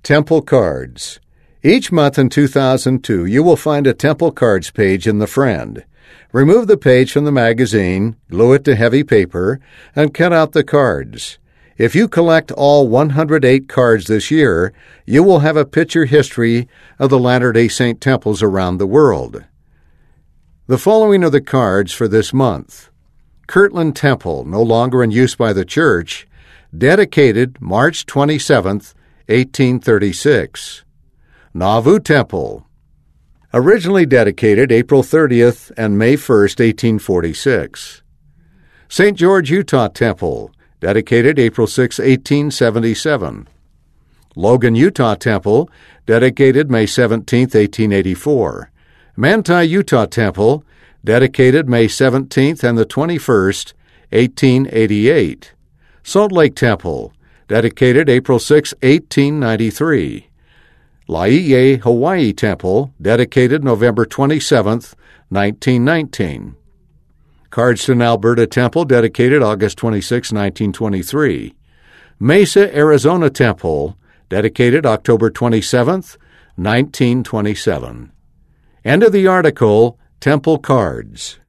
Temple Cards. Each month in 2002, you will find a Temple Cards page in the Friend. Remove the page from the magazine, glue it to heavy paper, and cut out the cards. If you collect all 108 cards this year, you will have a picture history of the Latter-day Saint temples around the world. The following are the cards for this month. Kirtland Temple, no longer in use by the church, dedicated March 27, 1836. Nauvoo Temple, originally dedicated April 30th and May 1st, 1846. St. George, Utah Temple, dedicated April 6, 1877. Logan, Utah Temple, dedicated May 17, 1884. Manti, Utah Temple, dedicated May 17th and the 21st, 1888. Salt Lake Temple, dedicated April 6, 1893. Laie, Hawaii Temple, dedicated November 27, 1919. Cardston, Alberta Temple, dedicated August 26, 1923. Mesa, Arizona Temple, dedicated October 27, 1927. End of the article, Temple Cards.